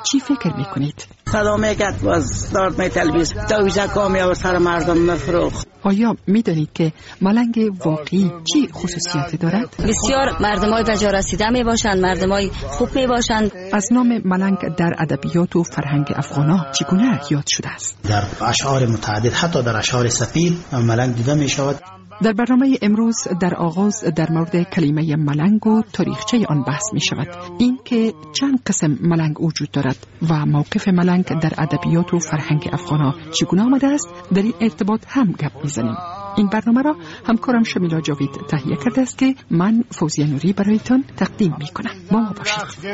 چی فکر میکنید؟ صدا میکرد باز دارد میتلبیس دویزه کامیاب سر مردم مفروخت. آیا میدانید که ملنگ واقعی چی خصوصیتی دارد؟ بسیار مردمای به جا رسیده می باشند، مردمای خوب می باشند. از نام ملنگ در ادبیات و فرهنگ افغانا چگونه یاد شده است؟ در اشعار متعدد، حتی در اشعار سفید ملنگ دیده می شود. در برنامه امروز در آغاز در مورد کلمه ملنگ و تاریخچه آن بحث می شود. این که چند قسم ملنگ وجود دارد و موقف ملنگ در ادبیات و فرهنگ افغانا چگونه آمده است، در این ارتباط هم گپ می‌زنیم. این برنامه را همکارم شمیلا جاوید تهیه کرده است که من فوزیه نوری برایتان تقدیم می‌کنم. با ما باشید.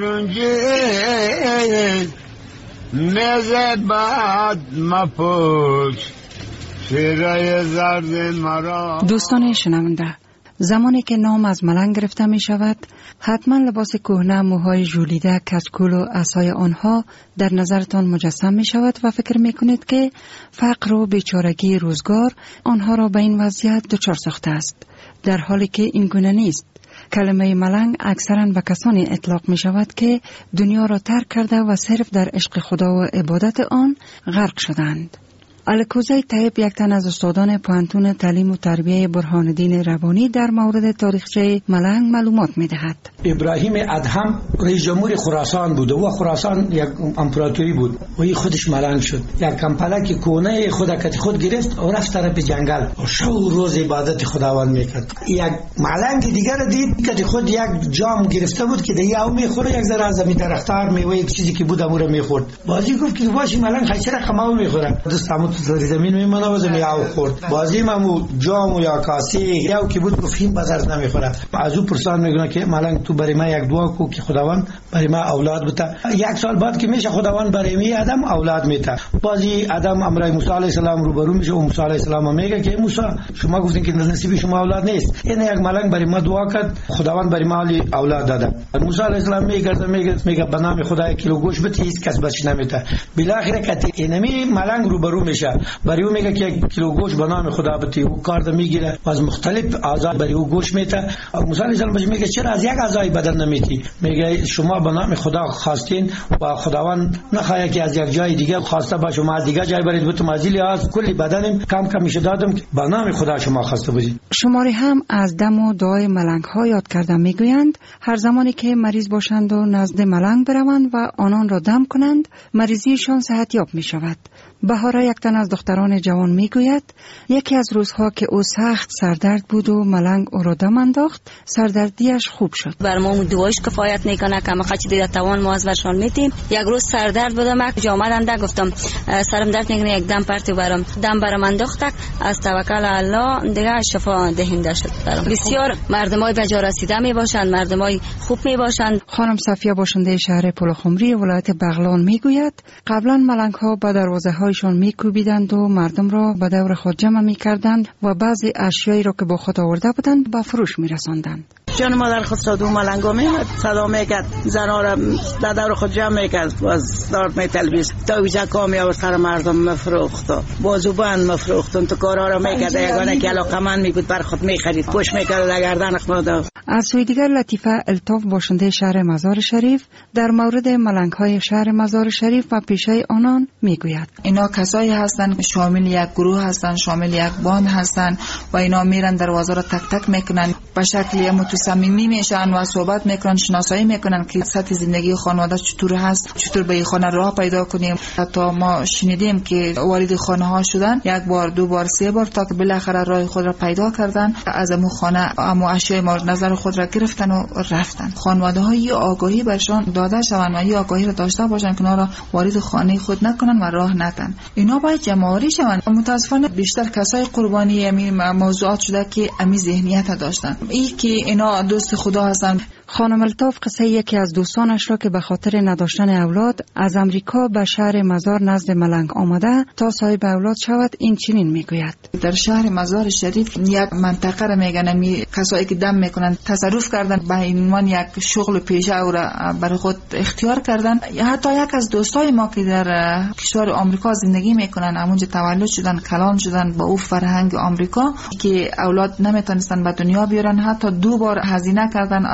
دوستان شنونده، زمانی که نام از ملنگ گرفته می شود، حتما لباس کهنه، موهای ژولیده، کچکول و عصای آنها در نظرتان مجسم می شود و فکر می کنید که فقر و بیچارگی روزگار آنها را به این وضعیت دچار ساخته است، در حالی که این گونه نیست. کلمه ملنگ اکثرا به کسانی اطلاق می شود که دنیا را ترک کرده و صرف در عشق خدا و عبادت آن غرق شدند. الکوزی طیب، یک تن از استادان پوهنتون تعلیم و تربیه برهان‌الدین ربانی، در مورد تاریخچه ملنگ معلومات می‌دهد. ابراهیم ادهم رئیس جمهور خراسان بود و خراسان یک امپراتوری بود و این خودش ملنگ شد. یک کمپلک کونه خود گرفت و رفت طرف جنگل و شو روز عبادت خداوند میکرد. یک ملنگ دیگر دید که خود یک جام گرفته بود که دیگه او میخوره، یک ذره از زمین درختار میوه یک چیزی که بود امور میخورد. بازی گفت که باشه ملنگ خیلی رقمو میخوره، دوستم تو زمین میمونه و زمین او خورد. بازی ممو جام یا کاسه یا کی بود گفت این بازار نمیخوره. از او پرسان میگه که ملنگ تو برای ما یک دعا کو که خداوند برای ما اولاد بده. یک سال بعد که میشه خداوند برای می آدم اولاد میده. بازی آدم امرای موسی علیه السلام روبرو میشه و موسی علیه السلام میگه که موسی شما گفتین که نصیب شما اولاد نیست، این یک ملنگ برای ما دعا کرد خداوند برای ما اولاد داده. موسی علیه السلام میگه به نام خدای کیلو گوشت بده، هیچ کس بچ نمیده. بالاخره که اینمی ملنگ روبرو میشه، برای او میگه که یک کیلو گوشت به نام خدا بده، او کارد میگیره و از مختلف اعضا برای او گوشت میده. موسی علیه السلام میگه چرا از یک اعضای بدن نمیتی؟ میگه شما به نام خدا خواستین و خداوند نخواهی که از یک جای دیگه خواسته با شما دیگه جای برید بتون مازیلی از کلی بدنم کم کم میشه دادم که به نام خدا شما خواسته بودید. شماری هم از دم و دعای ملنگ ها یاد کرده میگویند هر زمانی که مریض باشند و نزد ملنگ بروند و آنان را دم کنند، مریضیشان صحت یاب می شود. بهاره، یک تن از دختران جوان میگوید یکی از روزها که او سخت سردرد بود و ملنگ او را دم انداخت، سردردیش خوب شد. بر ما دعایش کفایت میکنه که ما خچ دیده توان ما از ورشان میتیم. یک روز سردرد بودم که آمدند گفتم سرم درد میکنه، یک دم پرتی برام دم برام انداخت، از توکل الله دیگه شفا دهنده شد. بسیار مردمای به جا رسیده می باشند، مردمای خوب می باشند. خانم صفیه باشنده شهر پلخمری ولایت بغلان میگوید قبلا ملنگ ها به دروازه هایشان میکوبیدند و مردم را به دور خود جمع میکردند و بعضی اشیایی را که با خود آورده بودند به فروش میرساندند. جان مادر خود صدو ملنگا میمد صدا میکرد، زنها را در دور خود جمع میکرد، باز دارد میتلبیس دویزه کامیاب سر مردم مفروخت، بازوبند مفروختن تو کارها را میکرد. یگانه که علاقمند میبود بر خود میخرید، پوش میکرد لگردن خود. از سوی دیگر لطیفه الطاف باشنده شهر مزار شریف در مورد ملنگ های شهر مزار شریف و پیشه آنان میگوید اینا کسایی هستند شامل یک گروه هستند، شامل یک باند هستند و اینا میرن دروازه را تک تک میکنن، به شکلی متصمیمی میشن و صحبت میکنن، شناسایی میکنن که سطح زندگی خانواده چطور هست، چطور به خانه راه پیدا کنیم. حتی ما شنیدیم که وارد خانه ها شدن یک بار، دو بار، سه بار تا که بالاخره راه خود را پیدا کردن، از امو خانه امو اشیاء مورد نظر خود را گرفتن و رفتن. خانواده ها یه آگاهی برشان داده شوند و یه آگاهی را داشته باشن که اونا را وارد خانه خود نکنن و راه ندن. اینا باید جمع‌آوری شوند. متاسفانه بیشتر کسای قربانی همین موضوعات شده که امی ذهنیت داشتن، این که اینا دوست خدا هستن. خانم الطاف قصه یکی از دوستانش را که به خاطر نداشتن اولاد از امریکا به شهر مزار نزد ملنگ آمده تا صاحب اولاد شود این چنین میگوید. در شهر مزار شریف یک منطقه را میگن کسایی که دم میکنن تصرف کردن به عنوان یک شغل پیشه او را برای خود اختیار کردن. حتی یک از دوستای ما که در کشور آمریکا زندگی میکنن، همونجا تولد شدن، کلان شدن با او فرهنگ آمریکا که اولاد نمیتونستن به دنیا بیارن، حتی 2 بار هزینه کردن از آمریکا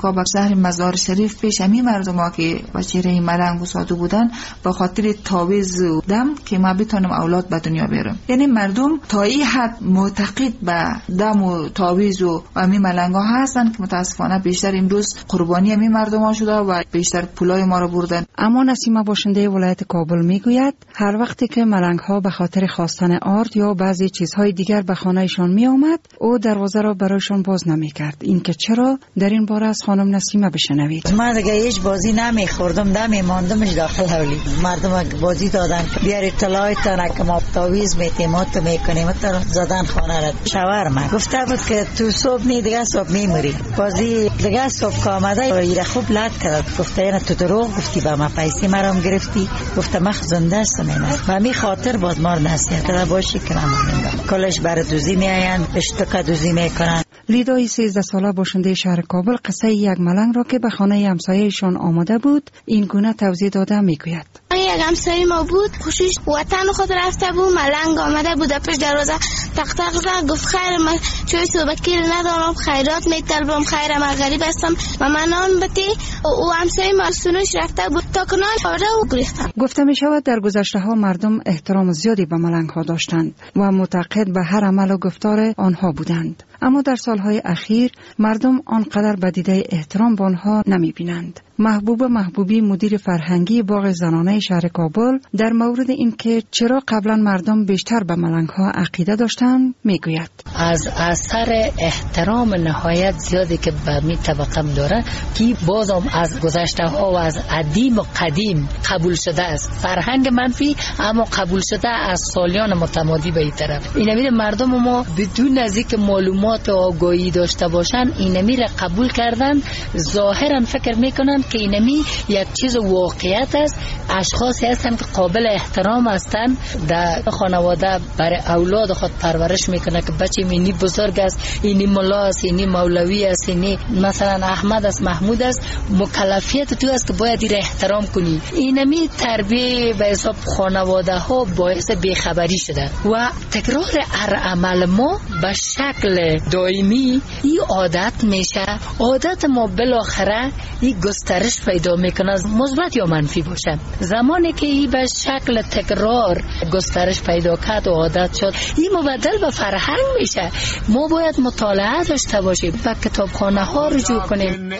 ها به شهر مزار شریف پیش همین مردم ها که با چهره ملنگ و سادو بودن به خاطر تعویض دم که ما بتونم اولاد به دنیا بیارم. یعنی مردم تا این حد معتقد به دم و تعویض و همین ملنگ ها هستن که متاسفانه بیشتر امروز قربانی همین مردم ها شده و بیشتر پولای ما رو بردن. اما نسیمه باشنده ولایت کابل میگوید هر وقتی که ملنگ ها به خاطر خواستن آرد یا بعضی چیزهای دیگر به خانهشان می آمد او دروازه را برایشان باز نمی کرد. این که چرا؟ در این باره از خانم نسیمه بشنوید. من دیگه هیچ بازی نمی خوردم، دمی ماندمش داخل حولی. مردم بازی دادن بیار اطلاعتان که ما تعویض میتیم و تو میکنیم تو زدن خانه را شاورما. گفته بود که تو صبح نی دیگه صبح میموری. بازی دیگه صبح که آمده ایره خوب لط کرد. گفته اینا تو دروغ گفتی با ما پیسی مرام گرفتی. گفته من زنده هستم اینا. و می خاطر باز مار نصیحت کرده باشی که نمونیم. کلش بر دوزی میآیند، اشتکا دوزی میکنن. لیدای 13 ساله باشنده شهر کابل قصه یک ملنگ را که به خانه همسایه‌شان آمده بود این گونه توضیح داده میگوید. یک همسایه ما بود خوشش وطن خود رفته بود، ملنگ آمده بود پیش دروازه تق تق زد. گفت خیر من چای صبح کیر ندارم، خیرات میطلبم، خیر من غریب هستم و من نان بده. او همسایه ما سونش رفته بود تا کنار آورده و گرفت. گفته می شود در گذشته ها مردم احترام زیادی به ملنگ ها داشتند و معتقد به هر عمل و گفتار آنها بودند. اما در سالهای اخیر مردم آنقدر به دیده احترام به آنها نمی بینند. محبوب محبوبی مدیر فرهنگی باغ زنانه شهر کابل در مورد اینکه چرا قبلا مردم بیشتر به ملنگ ها عقیده داشتند میگوید. از اثر احترام نهایت زیادی که به می طبقه داره که بازم از گذشته ها و از قدیم و قدیم قبول شده است. فرهنگ منفی اما قبول شده از سالیان متمادی به این طرف. اینمی مردم ما بدون از اینکه معلومات و آگاهی داشته باشن اینمی را قبول کردن، ظاهرا فکر میکنن که اینمی یک چیز واقعیت است. اشخاصی هستند که قابل احترام هستند، در خانواده برای اولاد خود پرورش میکنه که بچه اینی بزرگ است، اینی ملا است، اینی مولوی است، اینی مثلا احمد است، محمود است. مکلفیت تو است که باید این احترام کنی. اینمی تربیه به حساب خانواده ها باعث بیخبری شده و تکرار هر عمل ما به شکل دائمی این عادت میشه. عادت ما بالاخره این گسترش پیدا میکنه، مثبت یا منفی باشه. زمانی که این به شکل تکرار گسترش پیدا کرد و عادت شد این مبدل به فرهنگ میشه. ما باید مطالعه داشته باشیم و کتابخانه ها رجوع کنیم.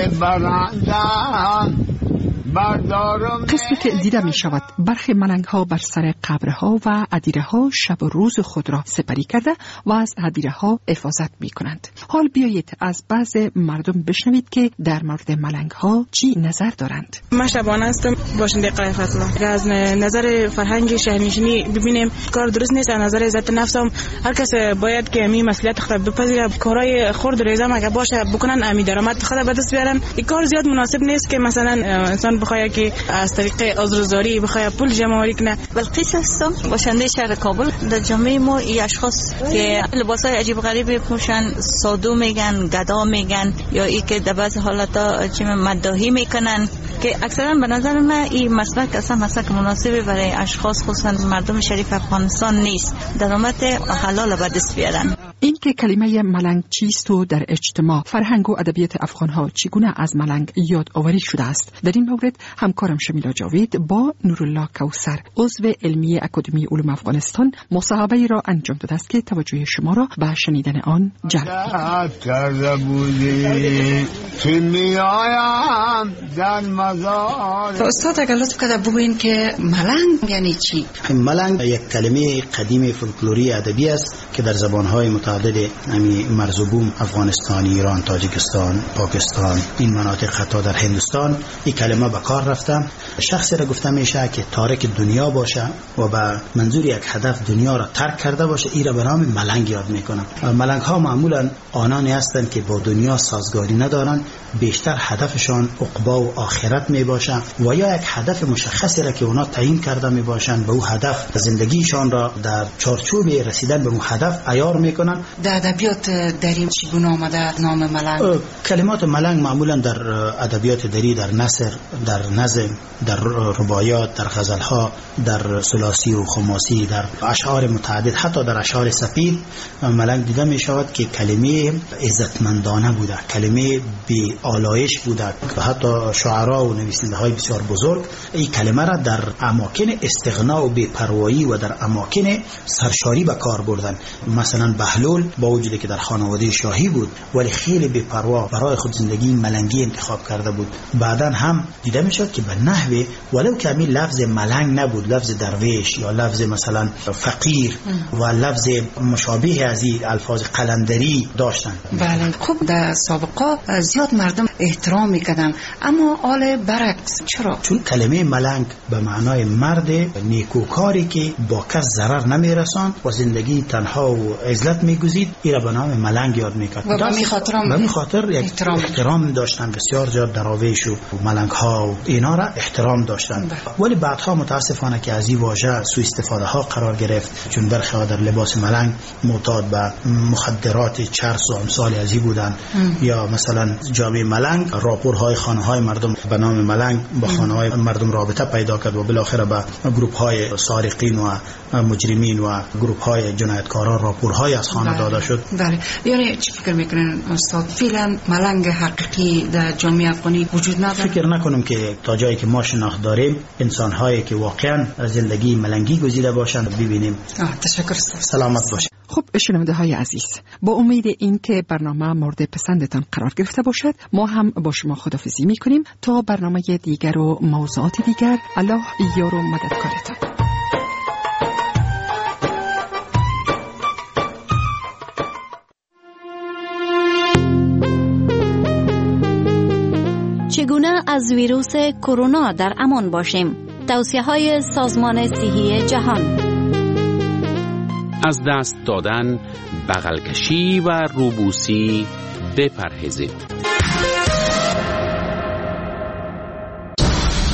قسمی که دیده می شود برخی ملنگ ها بر سر قبرها و ادیره ها شب و روز خود را سپری کرده و از ادیره ها حفاظت می کنند. حال بیایید از بعض مردم بشنوید که در مورد ملنگ ها چی نظر دارند. من شبانه هستم، باشنده قلعه فتلا. از نظر فرهنگ شهرنشینی ببینیم کار درست نیست. از نظر عزت نفس هم هر کس باید که می مسئولیت خود بپذیره. کارهای خرد ریزه اگه باشه بکنن امی درآمد خود به دست بیارن. این کار زیاد مناسب نیست که مثلا انسان بخواد که از طریق عذرزاری بخواد پول جمع آوری کنه. بلقیس هستم، باشنده شهر کابل. در جامعه ما این اشخاص که لباسای عجیب غریب میپوشن، سادو میگن، گدا میگن یا ای که در بعض حالتا چه مداحی میکنن که اکثرا به نظر من این مسلک اصلا مسلک مناسبی برای اشخاص خصوصا مردم شریف افغانستان نیست. درآمد حلال به دست بیارن. این که کلمه ملنگ چیست و در اجتماع فرهنگ و ادبیات افغانها چگونه از ملنگ یاد آوری شده است، در این مورد همکارم شمیلا جاوید با نورالله کوثر عضو علمی اکادمی علوم افغانستان مصاحبه را انجام داده است که توجه شما را به شنیدن آن جلب استاد اگر لطف کنید بگویید که ملنگ یعنی چی؟ ملنگ یک کلمه قدیم فولکلوری ادبی است که در زبانهای متعدد مرز و بوم افغانستان، ایران، تاجیکستان، پاکستان، این مناطق حتی در هندوستان این کلمه به کار رفته. شخصی را گفته میشه که تارک دنیا باشه و به منظور یک هدف دنیا را ترک کرده باشه، این را به نام ملنگ یاد میکنن. ملنگ ها معمولا آنانی هستند که با دنیا سازگاری ندارن، بیشتر هدفشان عقبا و آخرت می باشه و یا یک هدف مشخصی را که اونا تعیین کرده می باشن به او هدف زندگیشان را در چارچوب رسیدن به اون هدف عیار میکنن میکنم. در ادبیات دری چگونه آمده نام ملنگ؟ کلمات ملنگ معمولا در ادبیات دری، در نثر، در نظم، در رباعیات، در غزلها، در ثلاثی و خماسی، در اشعار متعدد، حتی در اشعار سپید ملنگ دیده می شود که کلمه عزتمندانه بوده، کلمه بی آلایش بوده و حتی شاعرها و نویسنده های بسیار بزرگ این کلمه را در اماکن استغنا و بی‌پروایی و در اماکن سرشاری به کار بردن. مثلا بهلول با وجودی که در خانواده شاهی بود ولی خیلی بی‌پروا برای خود زندگی ملنگی انتخاب کرده بود. بعداً هم دیده می شود که به نحوه ولو که همین لفظ ملنگ نبود، لفظ درویش یا لفظ مثلا فقیر و لفظ مشابه از این الفاظ قلندری داشتن. بله. خب در سابقه زیاد مردم احترام میکردن، اما حال برعکس. چرا؟ چون کلمه ملنگ به معنای مرد نیکوکاری که با کس ضرر نمیرساند و زندگی تنها و عزلت میگزید، این را به نام ملنگ یاد میکرد و به خاطر احترام داشتن. بسیار زیاد دراویش و ملنگ ها و اینا را احترام داشتن. ولی بعدها متاسفانه که از این واژه سوء استفاده ها قرار گرفت، چون برخی ها در لباس ملنگ معتاد به مخدرات چرس و امثال از این بودن، یا مثلا جامعه ملنگ راپورهای خانه های مردم به نام ملنگ با خانه های مردم رابطه پیدا کرد و بالاخره به گروپ های سارقین و مجرمین و گروپ های جنایتکاران راپورهای از خانه داده شد. بله. یعنی چی فکر میکنین استاد؟ فعلا ملنگ حقیقی در جامعه افغانی وجود نداره؟ فکر نکنم که تا جایی که ما شناخت داریم انسان هایی که واقعا زندگی ملنگی گزیده باشند ببینیم. تشکر استاد. سلامت باشید. خب شنونده های عزیز، با امید این که برنامه مورد پسندتان قرار گرفته باشد، ما هم با شما خداحافظی میکنیم تا برنامه دیگر و موضوعات دیگر. الله یار و مددکارتان. چگونه از ویروس کرونا در امان باشیم؟ توصیه‌های سازمان صحی جهان. از دست دادن، بغل کشی و روبوسی بپرهیزید.